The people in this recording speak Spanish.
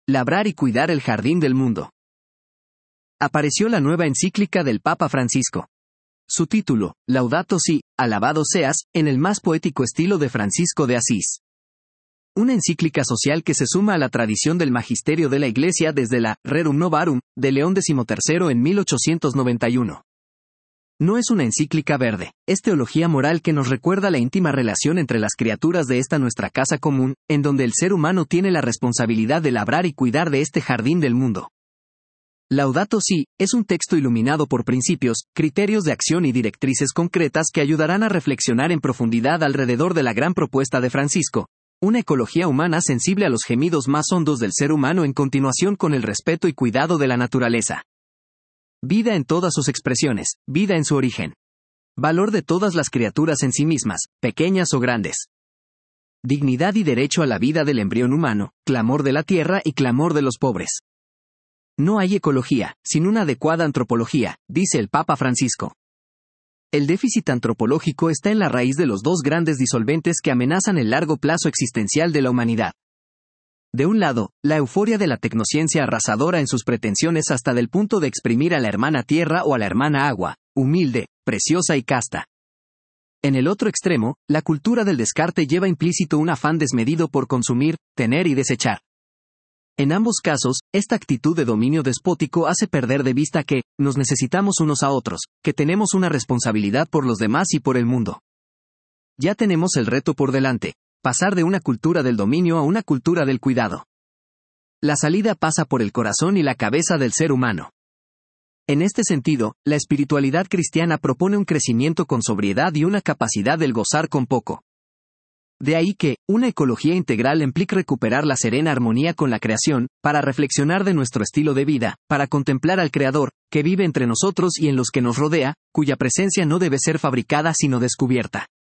labrar y cuidar el jardín del mundo. Apareció la nueva encíclica del Papa Francisco. Su título, Laudato Si, alabado seas, en el más poético estilo de Francisco de Asís. Una encíclica social que se suma a la tradición del magisterio de la Iglesia desde la Rerum Novarum de León XIII en 1891. No es una encíclica verde, es teología moral que nos recuerda la íntima relación entre las criaturas de esta nuestra casa común, en donde el ser humano tiene la responsabilidad de labrar y cuidar de este jardín del mundo. Laudato Si es un texto iluminado por principios, criterios de acción y directrices concretas que ayudarán a reflexionar en profundidad alrededor de la gran propuesta de Francisco, una ecología humana sensible a los gemidos más hondos del ser humano en continuación con el respeto y cuidado de la naturaleza. Vida en todas sus expresiones, vida en su origen. Valor de todas las criaturas en sí mismas, pequeñas o grandes. Dignidad y derecho a la vida del embrión humano, clamor de la tierra y clamor de los pobres. No hay ecología, sin una adecuada antropología, dice el Papa Francisco. El déficit antropológico está en la raíz de los dos grandes disolventes que amenazan el largo plazo existencial de la humanidad. De un lado, la euforia de la tecnociencia arrasadora en sus pretensiones hasta del punto de exprimir a la hermana tierra o a la hermana agua, humilde, preciosa y casta. En el otro extremo, la cultura del descarte lleva implícito un afán desmedido por consumir, tener y desechar. En ambos casos, esta actitud de dominio despótico hace perder de vista que, nos necesitamos unos a otros, que tenemos una responsabilidad por los demás y por el mundo. Ya tenemos el reto por delante. Pasar de una cultura del dominio a una cultura del cuidado. La salida pasa por el corazón y la cabeza del ser humano. En este sentido, la espiritualidad cristiana propone un crecimiento con sobriedad y una capacidad del gozar con poco. De ahí que, una ecología integral implica recuperar la serena armonía con la creación, para reflexionar de nuestro estilo de vida, para contemplar al Creador, que vive entre nosotros y en los que nos rodea, cuya presencia no debe ser fabricada sino descubierta.